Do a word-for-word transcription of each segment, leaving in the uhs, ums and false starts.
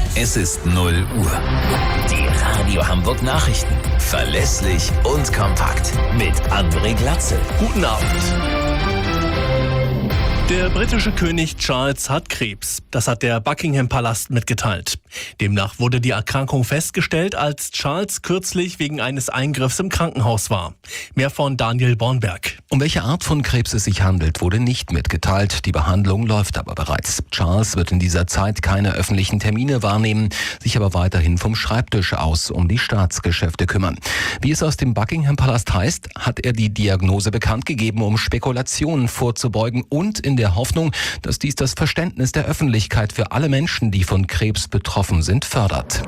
Es ist null Uhr. Die Radio Hamburg Nachrichten. Verlässlich und kompakt. Mit André Glatzel. Guten Abend. Der britische König Charles hat Krebs. Das hat der Buckingham Palast mitgeteilt. Demnach wurde die Erkrankung festgestellt, als Charles kürzlich wegen eines Eingriffs im Krankenhaus war. Mehr von Daniel Bornberg. Um welche Art von Krebs es sich handelt, wurde nicht mitgeteilt. Die Behandlung läuft aber bereits. Charles wird in dieser Zeit keine öffentlichen Termine wahrnehmen, sich aber weiterhin vom Schreibtisch aus um die Staatsgeschäfte kümmern. Wie es aus dem Buckingham Palast heißt, hat er die Diagnose bekannt gegeben, um Spekulationen vorzubeugen und in der Hoffnung, dass dies das Verständnis der Öffentlichkeit für alle Menschen, die von Krebs betroffen sind, fördert.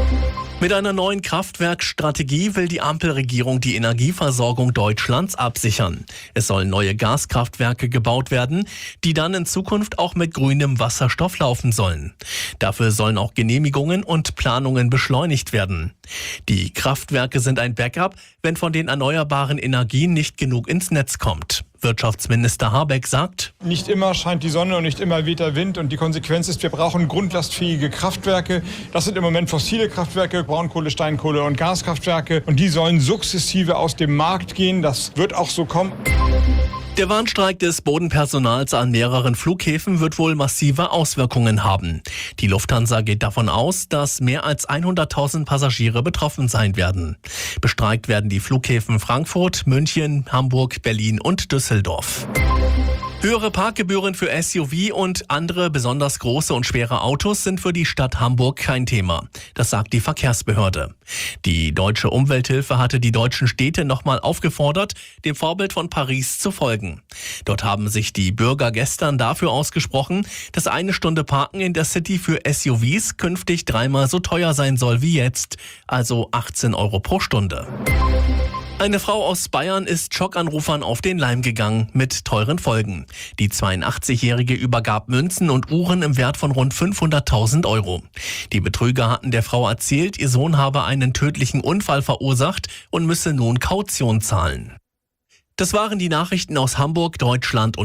Mit einer neuen Kraftwerkstrategie will die Ampelregierung die Energieversorgung Deutschlands absichern. Es sollen neue Gaskraftwerke gebaut werden, die dann in Zukunft auch mit grünem Wasserstoff laufen sollen. Dafür sollen auch Genehmigungen und Planungen beschleunigt werden. Die Kraftwerke sind ein Backup, wenn von den erneuerbaren Energien nicht genug ins Netz kommt. Wirtschaftsminister Habeck sagt: Nicht immer scheint die Sonne und nicht immer weht der Wind. Und die Konsequenz ist, wir brauchen grundlastfähige Kraftwerke. Das sind im Moment fossile Kraftwerke, Braunkohle, Steinkohle und Gaskraftwerke. Und die sollen sukzessive aus dem Markt gehen. Das wird auch so kommen. Der Warnstreik des Bodenpersonals an mehreren Flughäfen wird wohl massive Auswirkungen haben. Die Lufthansa geht davon aus, dass mehr als hunderttausend Passagiere betroffen sein werden. Bestreikt werden die Flughäfen Frankfurt, München, Hamburg, Berlin und Düsseldorf. Höhere Parkgebühren für S U V und andere besonders große und schwere Autos sind für die Stadt Hamburg kein Thema. Das sagt die Verkehrsbehörde. Die Deutsche Umwelthilfe hatte die deutschen Städte nochmal aufgefordert, dem Vorbild von Paris zu folgen. Dort haben sich die Bürger gestern dafür ausgesprochen, dass eine Stunde Parken in der City für S U Vs künftig dreimal so teuer sein soll wie jetzt, also achtzehn Euro pro Stunde. Eine Frau aus Bayern ist Schockanrufern auf den Leim gegangen, mit teuren Folgen. Die zweiundachtzigjährige übergab Münzen und Uhren im Wert von rund fünfhunderttausend Euro. Die Betrüger hatten der Frau erzählt, ihr Sohn habe einen tödlichen Unfall verursacht und müsse nun Kaution zahlen. Das waren die Nachrichten aus Hamburg, Deutschland und